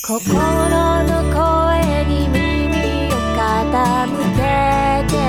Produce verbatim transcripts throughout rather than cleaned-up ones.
心の声に耳を傾けて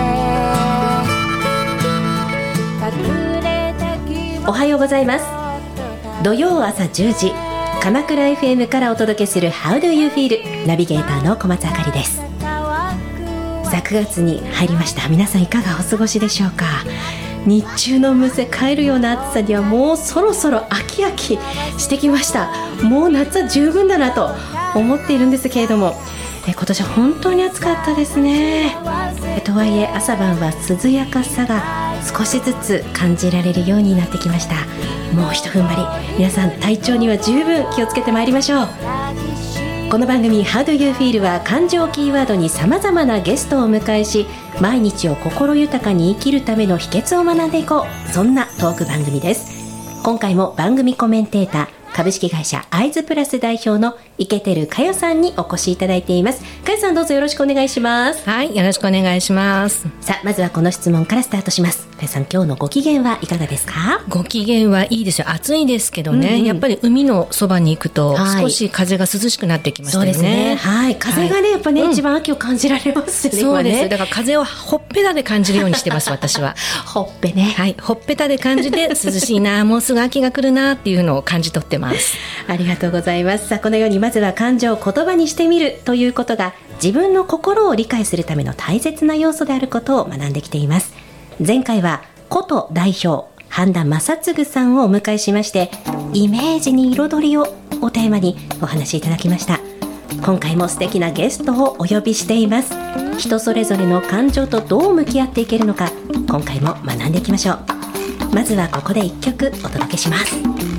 隠れた気持ち。 おはようございます。土曜朝じゅうじ、鎌倉 エフエム からお届けする How do you feel？ ナビゲーターの小松あかりです。さあくがつに入りました。皆さんいかがお過ごしでしょうか。日中のむせ返るような暑さにはもうそろそろ秋々してきました。もう夏は十分だなと思っているんですけれども、え今年は本当に暑かったですね。えとはいえ朝晩は涼やかさが少しずつ感じられるようになってきました。もうひと踏ん張り、皆さん体調には十分気をつけてまいりましょう。この番組 How do you feel は感情キーワードにさまざまなゲストをお迎えし、毎日を心豊かに生きるための秘訣を学んでいこう、そんなトーク番組です。今回も番組コメンテーター、株式会社アイズプラス代表の池照佳代さんにお越しいただいています。佳代さん、どうぞよろしくお願いします。 はい、よろしくお願いします。 さあまずはこの質問からスタートします。佳代さん、今日のご機嫌はいかがですか？ ご機嫌はいいですよ。暑いですけどね、うんうん、やっぱり海のそばに行くと少し風が涼しくなってきましたよね。 そうですね、はい、風がね、やっぱね、うん、一番秋を感じられますよね。 そうです、 ね、 だから風をほっぺたで感じるようにしてます私は。 ほっぺね、 はい、ほっぺたで感じて涼しいな、もうすぐ秋が来るなっていうのを感じ取ってます。 ありがとうございます。さあこのようにまずは感情を言葉にしてみるということが自分の心を理解するための大切な要素であることを学んできています。前回はこと代表半田正嗣さんをお迎えしまして、イメージに彩りををテーマにお話しいただきました。今回も素敵なゲストをお呼びしています。人それぞれの感情とどう向き合っていけるのか、今回も学んでいきましょう。まずはここでいっきょくお届けします。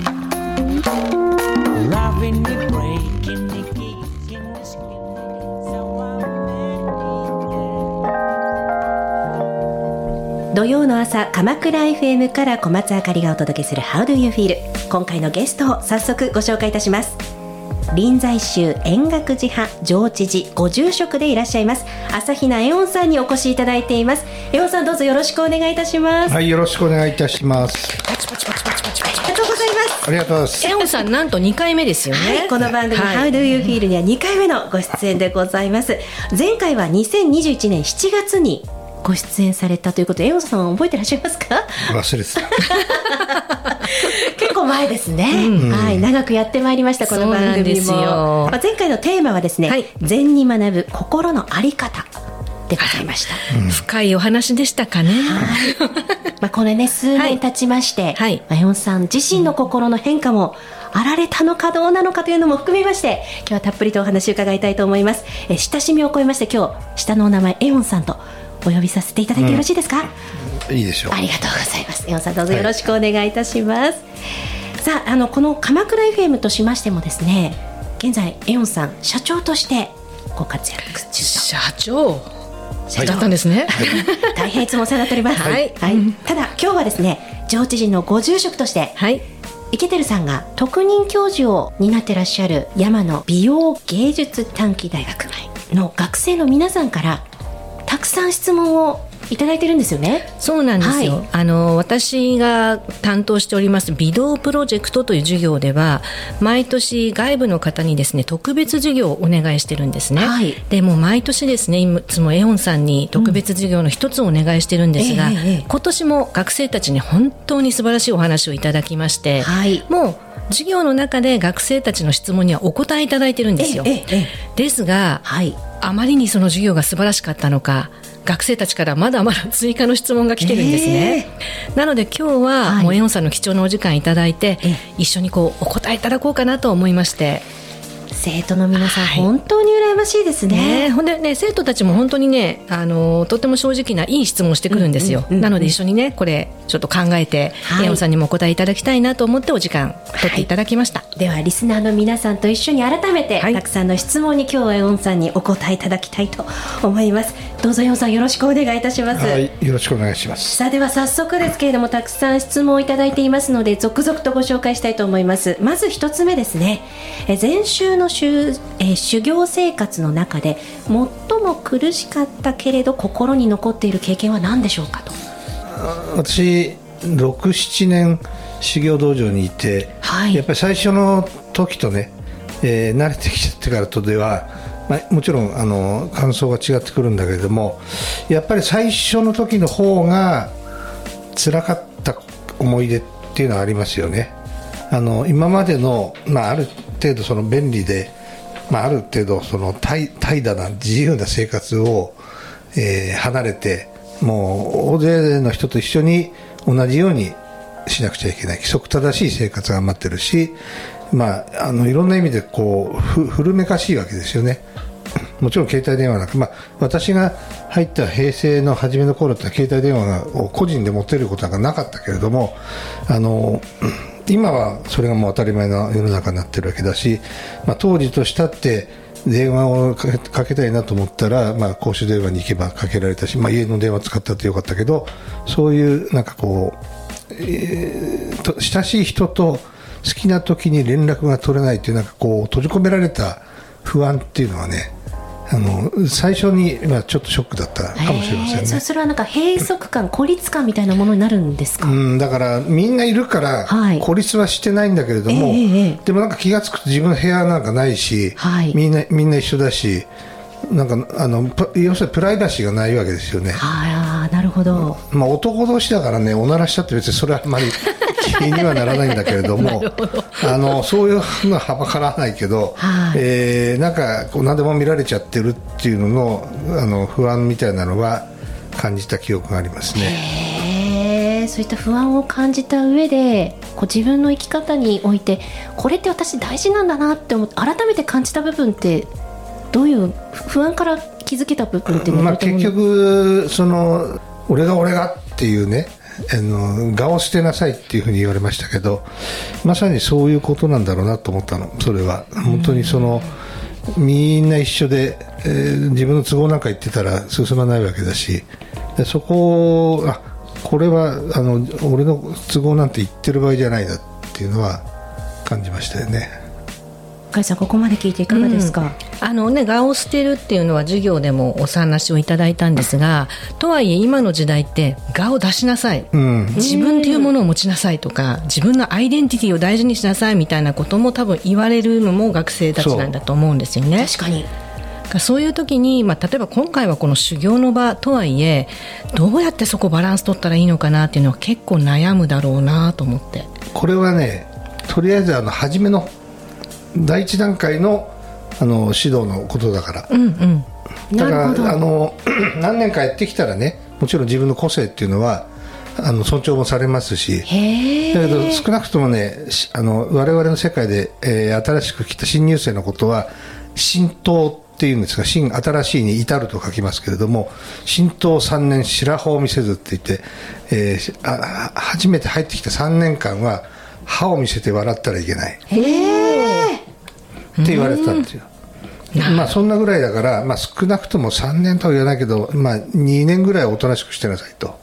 土曜の朝、鎌倉 エフエム から小松あかりがお届けする How do you feel？ 今回のゲストを早速ご紹介いたします。臨済宗円覚寺派上智寺ご住職でいらっしゃいます朝比奈恵音さんにお越しいただいています。恵音さん、どうぞよろしくお願いいたします。 はい、よろしくお願いいたします。 パチパチパチパチパチパチ、ありがとうございます。 ありがとうございます。 恵音さん、なんとにかいめですよね。 はい、この番組、 はい、 How do you feel にはにかいめのご出演でございます。前回はにせんにじゅういちねんしちがつにご出演されたということで、エオンさん覚えてらっしゃいますか？ 忘れてた。 結構前ですね、うん、はい、長くやってまいりましたこの番組も。まあ、前回のテーマはですね、はい、禅に学ぶ心のあり方でございました、 うん、深いお話でしたかね。 はいまあ、これね、数年経ちまして、はい、まあ、エオンさん自身の心の変化もあられたのかどうなのかというのも含めまして、今日はたっぷりとお話を伺いたいと思います。え親しみを超えまして、今日下のお名前エオンさんとお呼びさせていただいてよろしいですか？ うん、いいでしょう。 ありがとうございます。エオンさん、どうぞよろしくお願いいたします。はい、さあ、あのこの鎌倉 エフエム としましてもですね、現在エオンさん社長としてご活躍中と。 社長だったんですね。はい、 大変いつもお世話になっております。はいはい、ただ今日はですね、上智寺のご住職として、はい、池照さんが特任教授を担ってらっしゃる山野美容芸術短期大学の学生の皆さんからたくさん質問をいただいてるんですよね。 そうなんですよ、はい、あの私が担当しております美道プロジェクトという授業では、毎年外部の方にですね、特別授業をお願いしてるんですね。はい、でもう毎年ですね、いつもエオンさんに特別授業の一つをお願いしてるんですが、うん、えーえー、今年も学生たちに本当に素晴らしいお話をいただきまして、はい、もう授業の中で学生たちの質問にはお答えいただいてるんですよ。えーえーえー、ですが、はい、あまりにその授業が素晴らしかったのか、学生たちからまだまだ追加の質問が来てるんですね。えー、なので今日はもうエオンさんの貴重なお時間いただいて、はい、一緒にこうお答えいただこうかなと思いまして。 生徒の皆さん、はい、本当に羨ましいですね。 ね、ほんでね、生徒たちも本当にね、あのとっても正直ないい質問をしてくるんですよ。うんうんうんうん、なので一緒にね、これちょっと考えて、はい、エオンさんにもお答えいただきたいなと思ってお時間取っていただきました。はい、 ではリスナーの皆さんと一緒に改めて、はい、たくさんの質問に今日はエオンさんにお答えいただきたいと思います。どうぞエオンさん、よろしくお願いいたします。 はい、よろしくお願いします。 さあ、では早速ですけれども、たくさん質問をいただいていますので、続々とご紹介したいと思います。まず一つ目ですね、え禅宗の修えー、修行生活の中で最も苦しかったけれど心に残っている経験は何でしょうかと。 私ろく、ななねん修行道場にいて、はい、やっぱり最初の時とね、 えー、慣れてきちゃってからとでは、まあ、もちろんあの感想が違ってくるんだけれども、やっぱり最初の時の方が辛かった思い出っていうのはありますよね。あの今までの、まあ、ある程度その便利で、まあ、ある程度その怠惰な自由な生活を、えー、離れて、もう大勢の人と一緒に同じようにしなくちゃいけない、規則正しい生活が待ってるし、まあ、あのいろんな意味でこうふ古めかしいわけですよね。もちろん携帯電話なんか、まあ、私が入った平成の初めの頃って携帯電話を個人で持てることなんかなかったけれども、あの今はそれがもう当たり前の世の中になってるわけだし、まあ、当時としたって電話をかけ、かけたいなと思ったら、まあ、公衆電話に行けばかけられたし、まあ、家の電話使ったってよかったけど、そういうなんかこう、えー、と親しい人と好きな時に連絡が取れないっていう、なんかこう閉じ込められた不安っていうのはね、あの最初に、まあ、ちょっとショックだったかもしれませんね。 そ, それはなんか閉塞感、孤立感みたいなものになるんですか？ うん、だからみんないるから、はい、孤立はしてないんだけれども、えー、でもなんか気がつくと自分の部屋なんかないし、はい、みんなみんな一緒だし、なんかあの要するにプライバシーがないわけですよね。 ああ、なるほど。 まあ、男同士だからね、おならしたって別にそれはあんまり気にはならないんだけれどもあのそういうのははばからないけど、はい、えー、なんかこう何でも見られちゃってるっていうのの、あの不安みたいなのは感じた記憶がありますね。 へー、そういった不安を感じた上でこう自分の生き方においてこれって私大事なんだなって思って改めて感じた部分ってどういう不安から気づけた部分っていうのは、 まあ、結局その俺が俺がっていうね、あの我を捨てなさいっていうふうに言われましたけど、まさにそういうことなんだろうなと思ったの。それは本当にそのみんな一緒で、えー、自分の都合なんか言ってたら進まないわけだし、でそこをあこれはあの俺の都合なんて言ってる場合じゃないなっていうのは感じましたよね。 甲斐さん、ここまで聞いていかがですか？うん、 あのね、我を捨てるっていうのは授業でもお話をいただいたんですが、とはいえ今の時代って我を出しなさい、うん、自分というものを持ちなさいとか、自分のアイデンティティを大事にしなさいみたいなことも多分言われるのも学生たちなんだと思うんですよね。 確かに。 そういう時に、まあ、例えば今回はこの修行の場とはいえどうやってそこバランス取ったらいいのかなっていうのは結構悩むだろうなと思って。 これはね、とりあえずあの初めの第一段階 の, あの指導のことだから、うんうん、だからあの何年かやってきたらね、もちろん自分の個性っていうのはあの尊重もされますし、だけど少なくともね、あの我々の世界で、えー、新しく来た新入生のことは新到っていうんですが、新新しいに至ると書きますけれども、新到さんねん白歯を見せずって言って、えー、あ初めて入ってきたさんねんかんは歯を見せて笑ったらいけないって言われてたんですよ。まあそんなぐらいだから、まあ、少なくともさんねんとは言わないけど、まあ、にねんぐらいおとなしくしてなさいと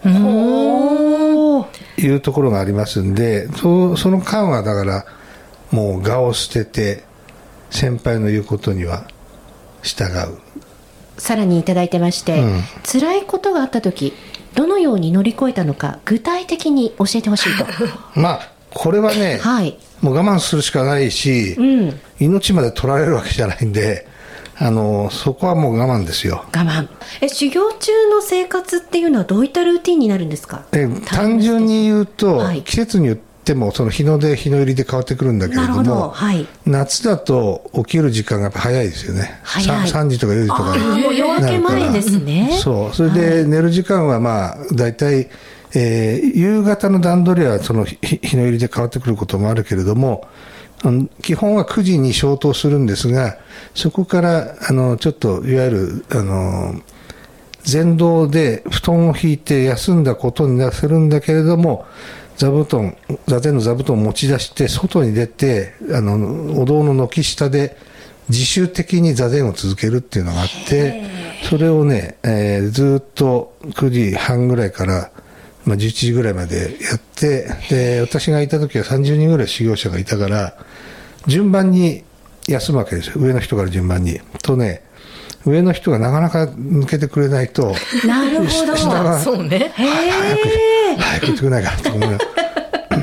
いうところがありますんで、そ, その間はだからもう我を捨てて先輩の言うことには従う。 さらにいただいてまして、うん、辛いことがあった時どのように乗り越えたのか具体的に教えてほしいとまあこれはね、はい、もう我慢するしかないし、うん、命まで取られるわけじゃないんで、あのそこはもう我慢ですよ。 我慢。え修行中の生活っていうのはどういったルーティンになるんですか？ え単純に言うと、はい、季節によってもその日の出日の入りで変わってくるんだけれども、なるほど、はい、夏だと起きる時間がやっぱ早いですよね。早い。さんじとかよじとかになるから。 もう夜明け前ですね。 そう。それで寝る時間はまあだいたいえー、夕方の段取りはその 日, 日の入りで変わってくることもあるけれども、あの基本はくじに消灯するんですが、そこからあのちょっといわゆるあの禅道で布団を引いて休んだことになせるんだけれども、座布団座禅の座布団を持ち出して外に出て、あのお堂の軒下で自主的に座禅を続けるっていうのがあって、それをね、えー、ずっとくじはんぐらいからまあ、じゅういちじぐらいまでやって、で私がいた時はさんじゅうにんぐらい修行者がいたから順番に休むわけですよ。上の人から順番にとね、上の人がなかなか抜けてくれないとなるほど下がそうね、 早く早く言ってくれないかと思う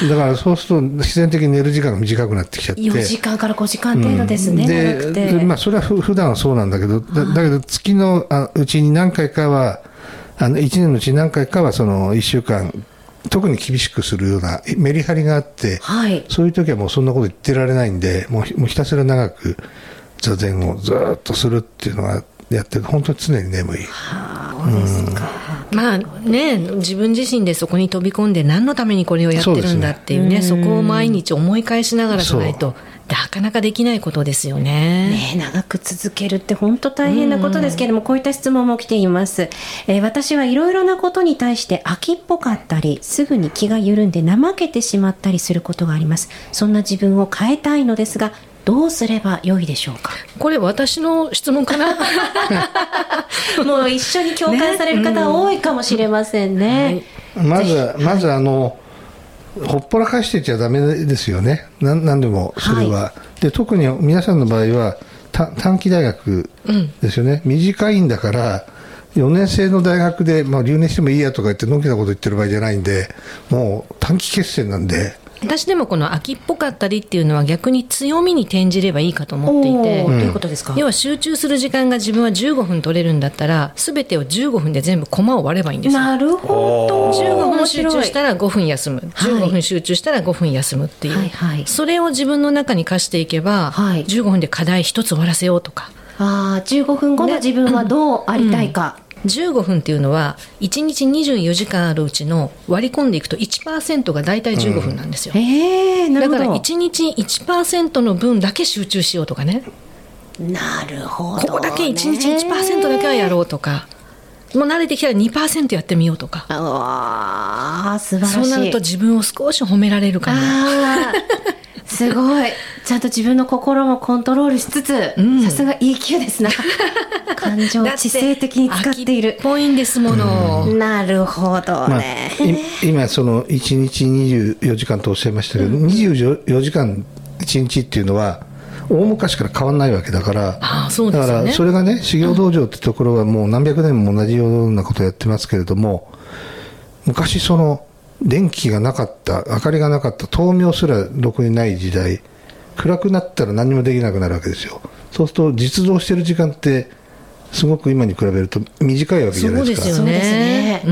だからそうすると必然的に寝る時間が短くなってきちゃって、 よじかんからごじかん程度ですね、うん、 で長くて、 でまあ、それはふ普段はそうなんだけど、だ, だけど月のあうちに何回かはあのいちねんのうちに何回かはそのいっしゅうかん特に厳しくするようなメリハリがあって、はい、そういう時はもうそんなこと言ってられないんで、もう、もうひたすら長く座禅をずっとするっていうのがやってる、本当に常に眠い。 はあ、そうですか。 うん、まあね、自分自身でそこに飛び込んで何のためにこれをやってるんだっていうね、そこを毎日思い返しながらじゃないとなかなかできないことですよね。 ね、長く続けるって本当大変なことですけれども、こういった質問も来ています。えー、私はいろいろなことに対して飽きっぽかったり、すぐに気が緩んで怠けてしまったりすることがあります。そんな自分を変えたいのですが、どうすれば良いでしょうか。 これ私の質問かなもう一緒に共感される方多いかもしれませんね。 ね、まずまずあのほっぽらかしてちゃダメですよね。な何でもそれは、はい、で特に皆さんの場合は短期大学ですよね、うん、短いんだからよねん生の大学で、まあ、留年してもいいやとか言ってのんきなこと言ってる場合じゃないんで、もう短期決戦なんで。 私でもこの飽きっぽかったりっていうのは逆に強みに転じればいいかと思っていて、 どういうことですか。 要は集中する時間が自分はじゅうごふん取れるんだったら、全てをじゅうごふんで全部コマを割ればいいんですよ。 なるほど。 じゅうごふん集中したらごふん休む、じゅうごふん集中したらごふん休むっていう、はいはい、それを自分の中に課していけば、はい、じゅうごふんで課題一つ終わらせようとか、 あ、じゅうごふんごの自分はどうありたいか、 ね、うん、じゅうごふんっていうのはいちにちにじゅうよじかんあるうちの割り込んでいくと いちパーセント がだいたいじゅうごふんなんですよ、うん、 えー、なるほど。 だからいちにち いちパーセント の分だけ集中しようとかね。 なるほど、ね、 ここだけいちにち いちパーセント だけはやろうとか、もう慣れてきたら にパーセント やってみようとか。 ああ、素晴らしい。 そうなると自分を少し褒められるかな。 すごい。ちゃんと自分の心もコントロールしつつ、うん、さすが イーキュー ですな。感情を知性的に使っている。 飽きっぽいんですもの。 うん、なるほどね。まあ、 今そのいちにちにじゅうよじかんとおっしゃいましたけど、うん、にじゅうよじかんいちにちっていうのは大昔から変わらないわけだから、 ああ、そうですね、 だからそれがね、修行道場ってところはもう何百年も同じようなことをやってますけれども、昔その電気がなかった、明かりがなかった、灯明すらろくにない時代、暗くなったら何もできなくなるわけですよ。そうすると実動してる時間ってすごく今に比べると短いわけじゃないですか。 そうですよね、うん、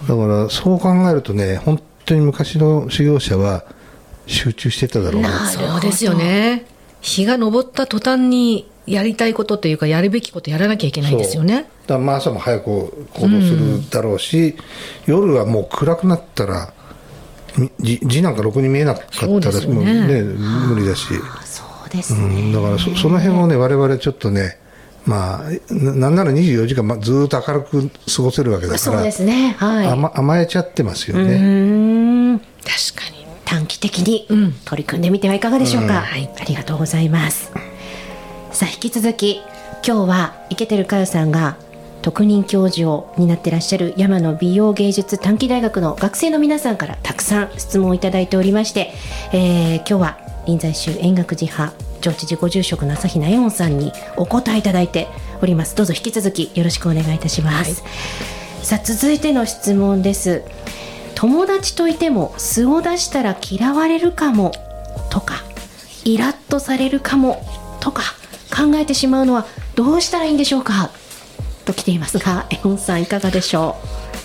だからそう考えるとね、本当に昔の修行者は集中してただろうな。 そうですよね。日が昇った途端にやりたいことというか、やるべきことやらなきゃいけないんですよね。 だから朝も早く行動するだろうし、うん、夜はもう暗くなったら字, 字なんかろくに見えなかったらもう、ね、無理だし。 そうですね、 うん、だから そ, その辺をね、我々ちょっとね、まあ、なんならにじゅうよじかん、ま、ずっと明るく過ごせるわけだから、 そうですね、はい、 甘, 甘えちゃってますよね。 うーん、 確かに短期的に取り組んでみてはいかがでしょうか、うん、はい、ありがとうございます。さあ、引き続き今日は池照佳代さんが特任教授を担っていらっしゃる山野美容芸術短期大学の学生の皆さんからたくさん質問をいただいておりまして、えー、今日は臨済宗円覚寺派上智寺ご住職の朝比奈右衛門さんにお答えいただいております。どうぞ引き続きよろしくお願いいたします、はい、さあ、続いての質問です。友達といても素を出したら嫌われるかもとか、イラッとされるかもとか考えてしまうのはどうしたらいいんでしょうかと来ていますが、エホンさんいかがでしょ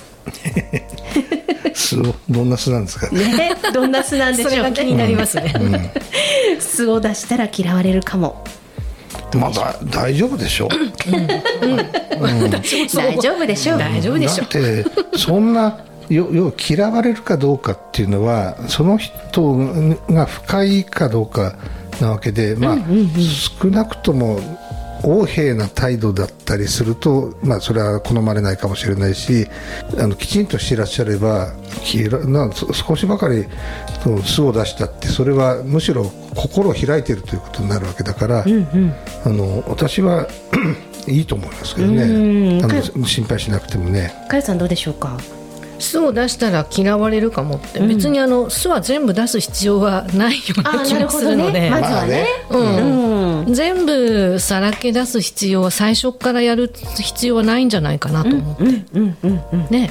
う。素どんな素なんですかね。どんな素なんでしょうね。 それが気になりますね、 うんうん、素を出したら嫌われるかも。 まだ大丈夫でしょう、うんうん、大丈夫でしょう。 大丈夫でしょう。 だってそんなよよ嫌われるかどうかっていうのはその人が不快かどうかなわけで、まあ、うんうんうん、少なくとも横柄な態度だったりすると、まあ、それは好まれないかもしれないし、あのきちんとしていらっしゃればな少しばかり素を出したってそれはむしろ心を開いているということになるわけだから、うんうん、あの私はいいと思いますけどね。あの心配しなくてもね。 かよさんどうでしょうか。 素を出したら嫌われるかもって、うん、別にあの素は全部出す必要はないような気がするので、 ね、まずはね、 うんうん、全部さらけ出す必要は最初からやる必要はないんじゃないかなと思って、ね、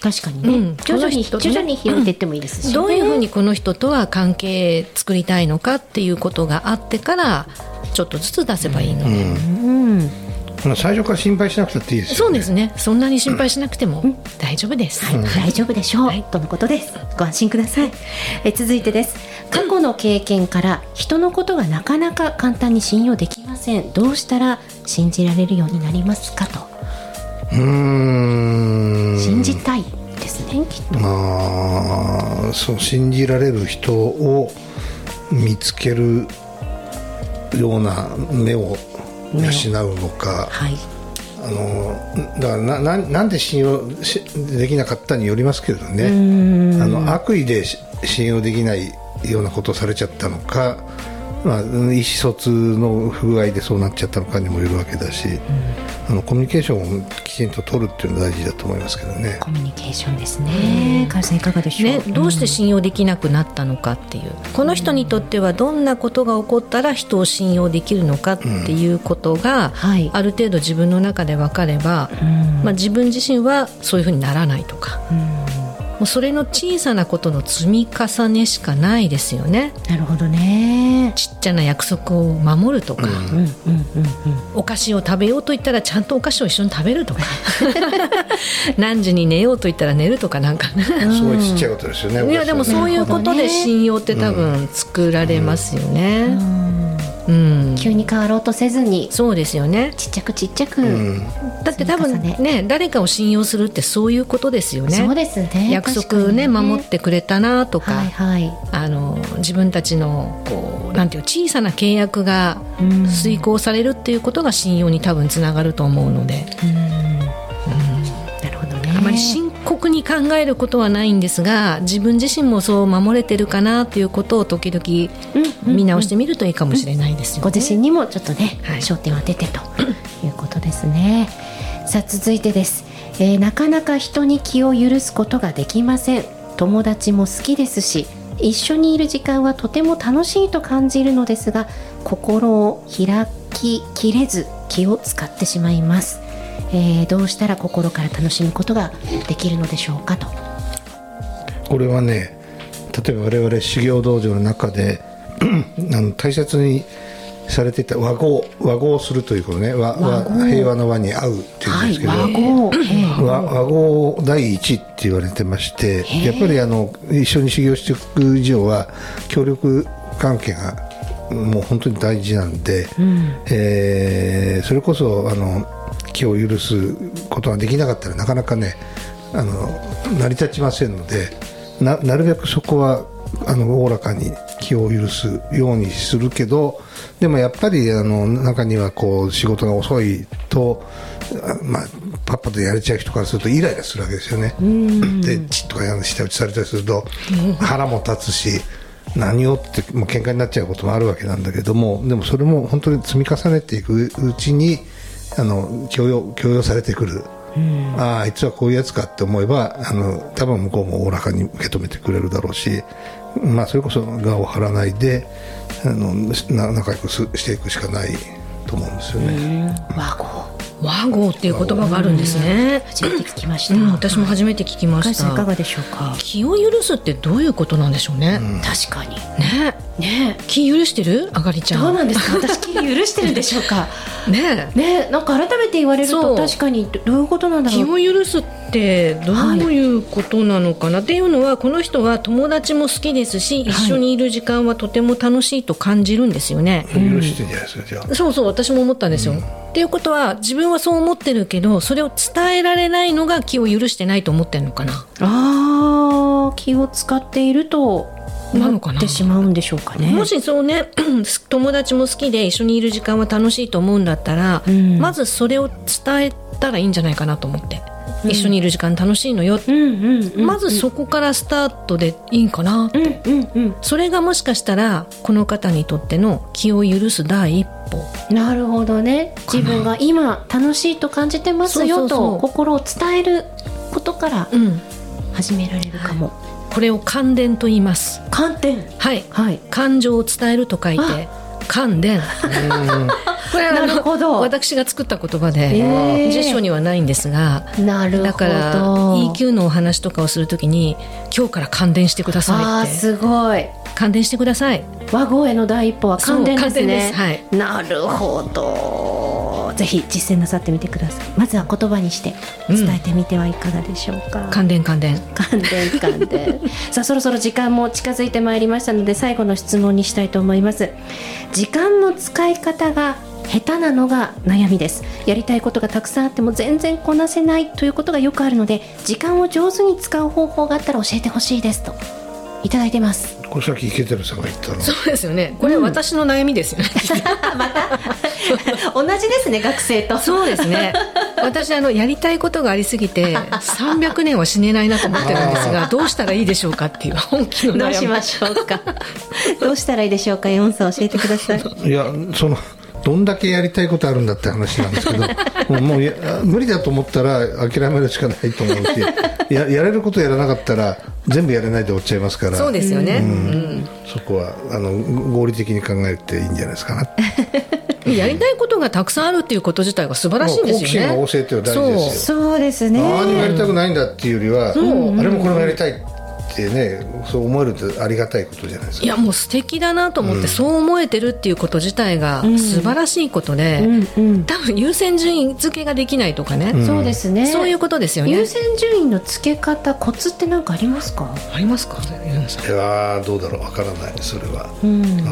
確かにね、うん、徐々に、徐々に広げていってもいいですし、ね、 どういうふうにこの人とは関係作りたいのかっていうことがあってからちょっとずつ出せばいいので、うんうんまあ、最初から心配しなくていいですよね。 そうですね、そんなに心配しなくても大丈夫です、 うんはい、大丈夫でしょう、はい、とのことです。ご安心ください。え続いてです。過去の経験から人のことがなかなか簡単に信用できません。どうしたら信じられるようになりますかと。 うーん信じたいですね、きっと。 まあ、そう信じられる人を見つけるような目を養うのか、はい、あのだから な, な, なんで信用できなかったによりますけどね、あの悪意で信用できないようなことをされちゃったのか、まあ、意思疎通の不具合でそうなっちゃったのかにもよるわけだし、うん、あのコミュニケーションをきちんと取るっていうのが大事だと思いますけどね。 コミュニケーションですね。加谷さんいかがでしょう、 ね、どうして信用できなくなったのかっていう、うん、この人にとってはどんなことが起こったら人を信用できるのかっていうことが、うんはい、ある程度自分の中で分かれば、うんまあ、自分自身はそういうふうにならないとか、うんもうそれの小さなことの積み重ねしかないですよね。 なるほどね。 ちっちゃな約束を守るとか、うんうんうんうん、お菓子を食べようと言ったらちゃんとお菓子を一緒に食べるとか何時に寝ようと言ったら寝るとかなんかすごいちっちゃいことですよね。 いやでもそういうことで信用って多分作られますよね、うんうんうん、急に変わろうとせずにそうですよね。 ちっちゃくちっちゃく、うん、 だって多分ね誰かを信用するってそういうことですよね。 そうですね。 約束ね守ってくれたなとか、 はいはい、 あの自分たちのこうなんていう小さな契約が遂行されるっていうことが信用に多分つながると思うので、うんうん、なるほどね。あまり深刻に考えることはないんですが自分自身もそう守れてるかなっていうことを時々見直してみるといいかもしれないですよね、 ご自身にもちょっとね、はい、焦点を当ててということですね。さあ続いてです、えー、なかなか人に気を許すことができません。友達も好きですし一緒にいる時間はとても楽しいと感じるのですが心を開ききれず気を使ってしまいます。えー、どうしたら心から楽しむことができるのでしょうかと。 これはね、例えば我々修行道場の中であの大切にされていた和合和合するということね、和和平和の和に合うっていうんですけど、はい、和合和合第一って言われてまして、やっぱりあの一緒に修行していく以上は協力関係がもう本当に大事なんで、うん、えー、それこそあの気を許すことができなかったらなかなかねあの成り立ちませんので、 な, なるべくそこはあのおおらかに気を許すようにするけど、でもやっぱりあの中にはこう仕事が遅いと、まあ、パッパとやれちゃう人からするとイライラするわけですよね。でチッとか舌打ちされたりすると腹も立つし何をってもう喧嘩になっちゃうこともあるわけなんだけども、でもそれも本当に積み重ねていくうちにあの強要、強要されてくる、うん、あああいつはこういうやつかって思えばあの多分向こうもおおらかに受け止めてくれるだろうし、まあ、それこそ我を張らないであのな仲良くしていくしかないと思うんですよね。 和合和合っていう言葉があるんですね。 初めて聞きました、 うん、私も初めて聞きました。 いかがでしょうか。 気を許すってどういうことなんでしょうね、うん、 確かにねね気許してるあがりちゃん。 どうなんですか。私気許してるんでしょうかねね、なんか改めて言われると確かにどういうことなんだろう。 気を許すってどういうことなのかな、はい、っていうのはこの人は友達も好きですし、はい、一緒にいる時間はとても楽しいと感じるんですよね、 うん、許してんじゃないですか。じゃあそうそう私も思ったんですよ、うん、っていうことは自分はそう思ってるけどそれを伝えられないのが気を許してないと思ってるのかな。 あ気を使っているとなってしまうんでしょうかね。 もしそうね友達も好きで一緒にいる時間は楽しいと思うんだったら、うん、まずそれを伝えたらいいんじゃないかなと思って、うん、一緒にいる時間楽しいのよ、うんうんうん、まずそこからスタートでいいかな、うんうんうん、それがもしかしたらこの方にとっての気を許す第一歩。 なるほどね。自分が今楽しいと感じてますよと心を伝えることから始められるかも、うんこれを感電と言います。 感電、 はい、はい、感情を伝えると書いて感電これはなるほど、 私が作った言葉で、 えー、 辞書にはないんですが、 なるほど。 だから イーキュー のお話とかをするときに今日から感電してくださいって。 あ、すごい。 感電してください。 和合への第一歩は感電ですね。 はい、 なるほど。ぜひ実践なさってみてください。まずは言葉にして伝えてみてはいかがでしょうか。 うん、感電感電感電感電さあ、そろそろ時間も近づいてまいりましたので、最後の質問にしたいと思います。時間の使い方が下手なのが悩みです。やりたいことがたくさんあっても全然こなせないということがよくあるので、時間を上手に使う方法があったら教えてほしいですといただいてます。 これさっき池寺さんが言ったの。 そうですよね。これ私の悩みですよね、 うん、また同じですね、学生と。 そうですね。私あのやりたいことがありすぎてさんびゃくねんは死ねないなと思ってるんですが、どうしたらいいでしょうかっていう本気の悩み。 どうしましょうかどうしたらいいでしょうか。ヨンさん教えてください。 いや、そのどんだけやりたいことあるんだって話なんですけどもう、もうや無理だと思ったら諦めるしかないと思うし、や, やれることやらなかったら全部やれないで終わっちゃいますから。 そうですよね、うんうん、 そこはあの合理的に考えていいんじゃないですかなやりたいことがたくさんあるっていうこと自体が素晴らしいんですよね。 好奇心が旺盛っていうのは大事ですよ。 そうですね。 何もやりたくないんだっていうよりは、うん、あれもこれもやりたいってね、そう思えるってありがたいことじゃないですか。 いや、もう素敵だなと思って、うん、そう思えてるっていうこと自体が素晴らしいことで、うんうんうん、多分優先順位付けができないとかね、 うん、そうですね、 そういうことですよね。 優先順位の付け方、コツって何かありますか。 ありますか。 いや、どうだろう、わからない。それはわ、うん、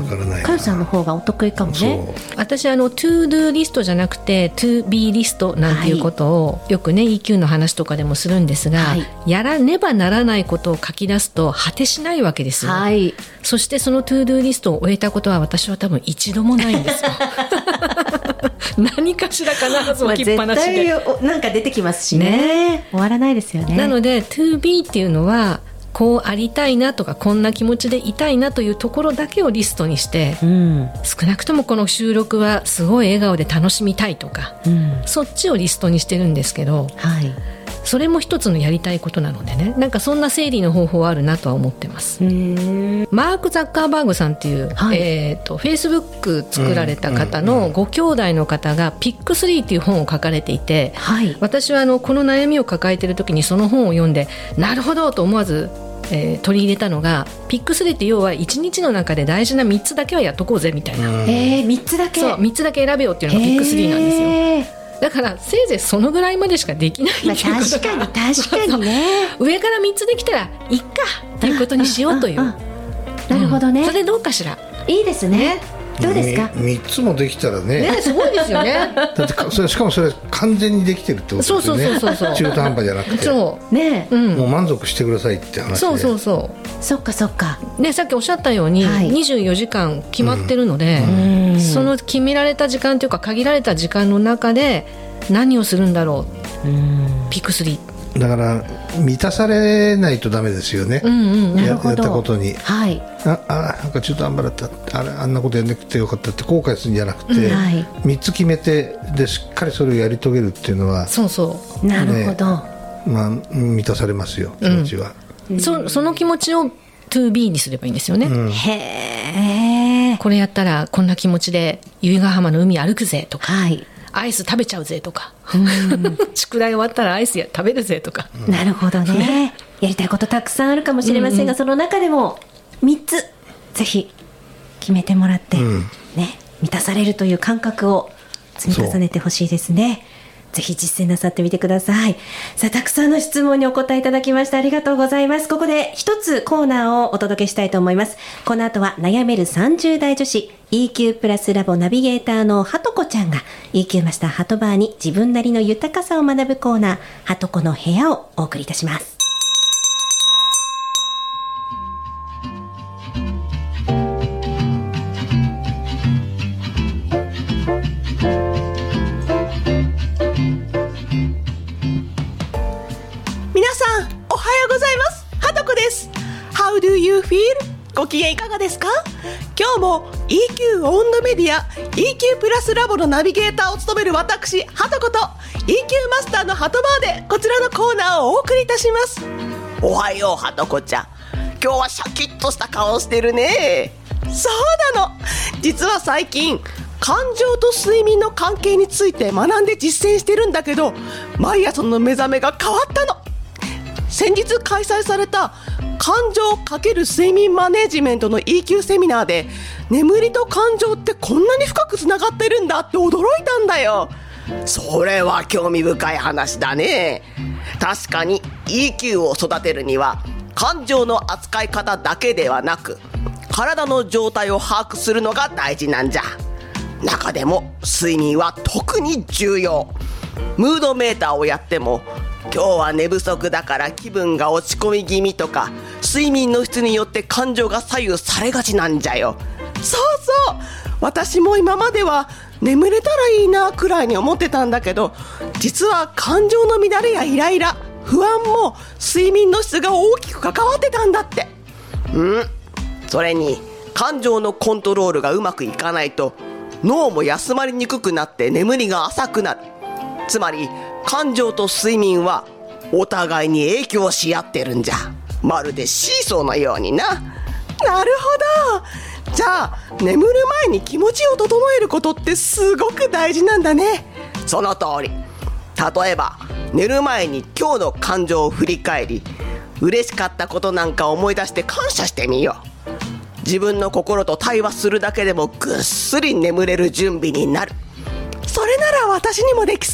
からないな。 カンさんの方がお得意かもね。 私あの To Do リストじゃなくて To Be リストなんていうことをよくね、 イーキュー の話とかでもするんですが、はい、やらねばならないことを書き出すと果てしないわけですよ、はい、そしてその To Do リストを終えたことは私は多分一度もないんですよ何かしら必ず置きっぱなしで、 まあ、絶対なんか出てきますし ね, ね終わらないですよね。 なので To Be っていうのはこうありたいなとか、こんな気持ちでいたいなというところだけをリストにして、うん、少なくともこの収録はすごい笑顔で楽しみたいとか、うん、そっちをリストにしてるんですけど、はい、それも一つのやりたいことなのでね、なんかそんな整理の方法はあるなとは思ってます。マーク・ザッカーバーグさんっていう、はい、えーと、Facebook 作られた方のご兄弟の方がピックスリーっていう本を書かれていて、はい、私はあのこの悩みを抱えている時にその本を読んで、なるほどと思わずえー、取り入れたのが、ピックスリーって要はいちにちの中で大事なみっつだけはやっとこうぜみたいな、 えー、みっつだけ、 そうみっつだけ選べよっていうのがピックスリーなんですよ、えー、だからせいぜいそのぐらいまでしかできないっていうことが、まあ、 確かに確かにね上からみっつできたらいっかっていうことにしようという、 なるほどね、 うん、それどうかしら。 いいですね、ね、どうですか。 みっつもできたら ね, ねすごいですよねだってそれしかもそれ完全にできてるってことですよね。 そうそうそうそう、 中途半端じゃなくて、 そうね、うん、 もう満足してくださいって話で。 そうそうそう、 そっかそっか、 ね、さっきおっしゃったように、はい、にじゅうよじかん決まってるので、うん、その決められた時間というか限られた時間の中で何をするんだろう、うん、ピックスリーだから満たされないとダメですよね、うんうん、や, やったことに、はい、ああなんか中途半端だった、あれあんなことやんなくてよかったって後悔するんじゃなくて、うんはい、みっつ決めてでしっかりそれをやり遂げるっていうのは、 そうそう、 ね、なるほど、 まあ、満たされますよ気持ちは、 うん、そ, その気持ちを To Be にすればいいんですよね、うん、へー、これやったらこんな気持ちで由比ヶ浜の海歩くぜとか、はい、アイス食べちゃうぜとか、うん、宿題終わったらアイスや食べるぜとか、 うん、なるほど ね, ねやりたいことたくさんあるかもしれませんが、うんうん、その中でもみっつぜひ決めてもらって、うんね、満たされるという感覚を積み重ねてほしいですね。ぜひ実践なさってみてください。さあ、たくさんの質問にお答えいただきましてありがとうございます。ここで一つコーナーをお届けしたいと思います。この後は悩めるさんじゅう代女子 イーキュー プラスラボナビゲーターのはとこちゃんが イーキュー マスターハトバーに自分なりの豊かさを学ぶコーナー、はとこの部屋をお送りいたします。 How do you feel? ご機嫌いかがですか？今日も イーキュー オンドメディア イーキュー プラスラボのナビゲーターを務める私ハトこと イーキュー マスターのハトバーでこちらのコーナーをお送りいたします。おはようハトコちゃん、今日はシャキッとした顔をしてるね。そうなの、実は最近感情と睡眠の関係について学んで実践してるんだけど、毎朝の目覚めが変わったの。先日開催された感情×睡眠マネジメントの イーキュー セミナーで、眠りと感情ってこんなに深くつながってるんだって驚いたんだよ。それは興味深い話だね。確かに イーキュー を育てるには感情の扱い方だけではなく、体の状態を把握するのが大事なんじゃ。中でも睡眠は特に重要。ムードメーターをやっても、今日は寝不足だから気分が落ち込み気味とか、睡眠の質によって感情が左右されがちなんじゃよ。そうそう、私も今までは眠れたらいいなくらいに思ってたんだけど、実は感情の乱れやイライラ、不安も睡眠の質が大きく関わってたんだって。うんそれに感情のコントロールがうまくいかないと、脳も休まりにくくなって眠りが浅くなる。つまり感情と睡眠はお互いに影響し合ってるんじゃ。まるでシーソーのようにな。なるほど。じゃあ眠る前に気持ちを整えることってすごく大事なんだね。その通り。例えば寝る前に今日の感情を振り返り、嬉しかったことなんか思い出して感謝してみよう。自分の心と対話するだけでもぐっすり眠れる準備になる。それなら私にもできそう。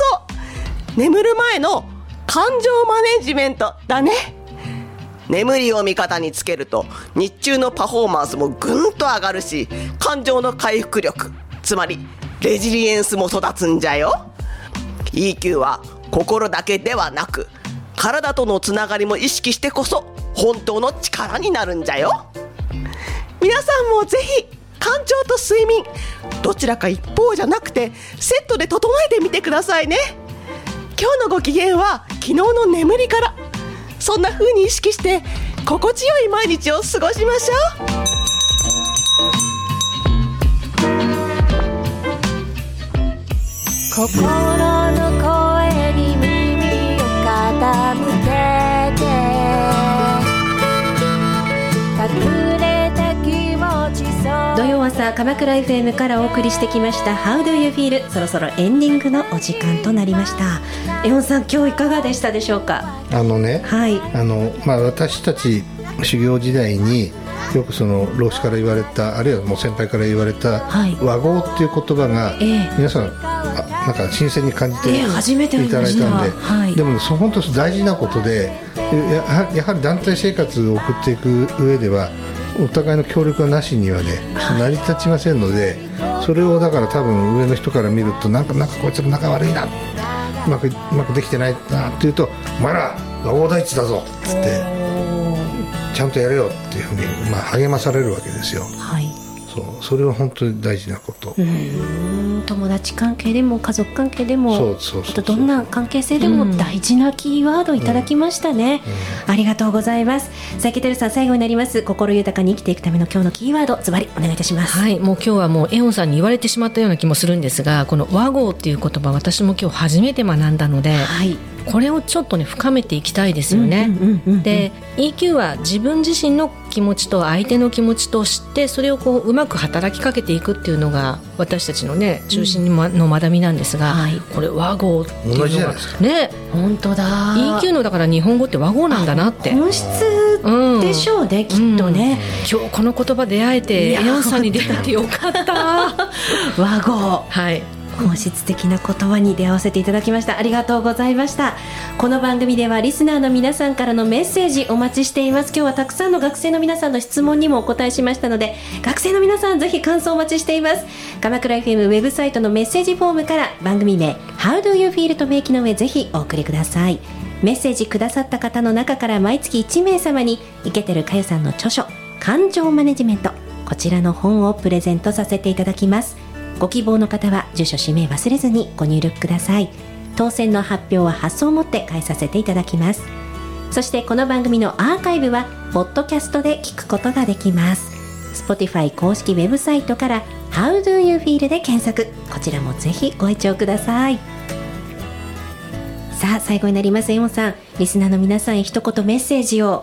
眠る前の感情マネジメントだね。眠りを味方につけると日中のパフォーマンスもぐんと上がるし、感情の回復力、つまりレジリエンスも育つんじゃよ。 イーキュー は心だけではなく体とのつながりも意識してこそ本当の力になるんじゃよ。皆さんもぜひ感情と睡眠、どちらか一方じゃなくてセットで整えてみてくださいね。今日のご機嫌は昨日の眠りから。そんな風に意識して心地よい毎日を過ごしましょう。 心の声に耳を傾けて、隠れた気持ちそう土曜朝鎌倉 エフエム からお送りしてきました How do you feel。 そろそろエンディングのお時間となりました。エオンさん、今日いかがでしたでしょうか。 あのね、 はい、 あのまあ、私たち修行時代によくその老師から言われた、あるいはもう先輩から言われた、はい、和合っていう言葉が、えー、皆さんなんか新鮮に感じていただいたんで、えーはい、でも、ね、そ本当大事なことで、や, やはり団体生活を送っていく上ではお互いの協力がなしにはね、はい、成り立ちませんので、それをだから多分上の人から見るとなんかなんかこいつの仲悪いな、うまくうまくできてないなっていうと、お前ら和合第一だぞっつってちゃんとやれよっていうふうに、まあ、励まされるわけですよ。はい、そう、それは本当に大事なこと。うーん、友達関係でも家族関係でも、 そうそうそうそう、 あとどんな関係性でも大事なキーワードいただきましたね、うんうん、ありがとうございます。さきてるさん、最後になります。心豊かに生きていくための今日のキーワード、ズバリお願いいたします。 はい、もう今日はもうエオンさんに言われてしまったような気もするんですが、この和合っていう言葉、私も今日初めて学んだので、はい、これをちょっとね深めていきたいですよね。で イーキュー は自分自身の気持ちと相手の気持ちと知って、それをこううまく働きかけていくっていうのが私たちのね中心の学びなんですが、うん、はい、これ和合っていうのが同じじゃないですかね。本当だ、 イーキュー のだから日本語って和合なんだなって、 本質でしょうね、うん、きっとね、 うん、今日この言葉出会えて、エオンさんに出会えてよかった和合、 はい、 本質的な言葉に出会わせていただきました。ありがとうございました。この番組ではリスナーの皆さんからのメッセージお待ちしています。今日はたくさんの学生の皆さんの質問にもお答えしましたので、学生の皆さんぜひ感想お待ちしています。鎌倉 エフエム ウェブサイトのメッセージフォームから番組名 How do you feel と明記の上ぜひお送りください。メッセージくださった方の中から毎月いち名様にイケてるかよさんの著書感情マネジメント、こちらの本をプレゼントさせていただきます。ご希望の方は住所氏名忘れずにご入力ください。当選の発表は発送をもって返させていただきます。そしてこの番組のアーカイブはポッドキャストで聞くことができます。 Spotify 公式ウェブサイトから How do you feel で検索、こちらもぜひご視聴ください。さあ最後になります。エオンさん、リスナーの皆さんへ一言メッセージをどう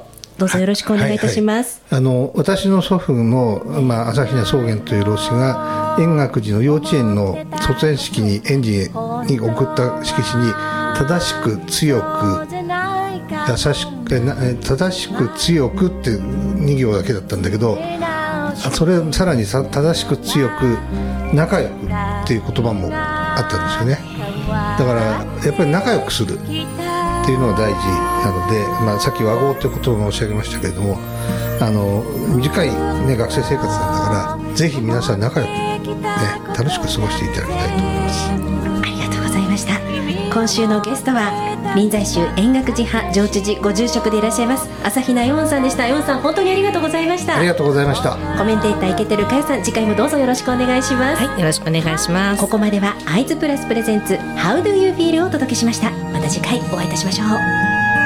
どうぞよろしくお願いいたします。 はいはいはい、あの私の祖父の、まあ、朝比奈宗元という老師が円覚寺の幼稚園の卒園式に園児に送った色紙に正しく強く優しく正しく強くってに行だけだったんだけど、それさらにさ正しく強く仲良くっていう言葉もあったんですよね。だからやっぱり仲良くするっていうのが大事なので、まあ、さっき和合という言葉を申し上げましたけれども、あの短い、ね、学生生活なんだからぜひ皆さん仲良く、ね、楽しく過ごしていただきたいと思います。 ありがとうございました。今週のゲストは臨済宗円覚寺派上智寺ご住職でいらっしゃいます朝比奈ヨンさんでした。ヨンさん本当にありがとうございました。 ありがとうございました。 コメンテーターイケてるかよさん、次回もどうぞよろしくお願いします。 はい、よろしくお願いします。 ここまではアイズプラスプレゼンツ How do you feel をお届けしました。また次回お会いいたしましょう。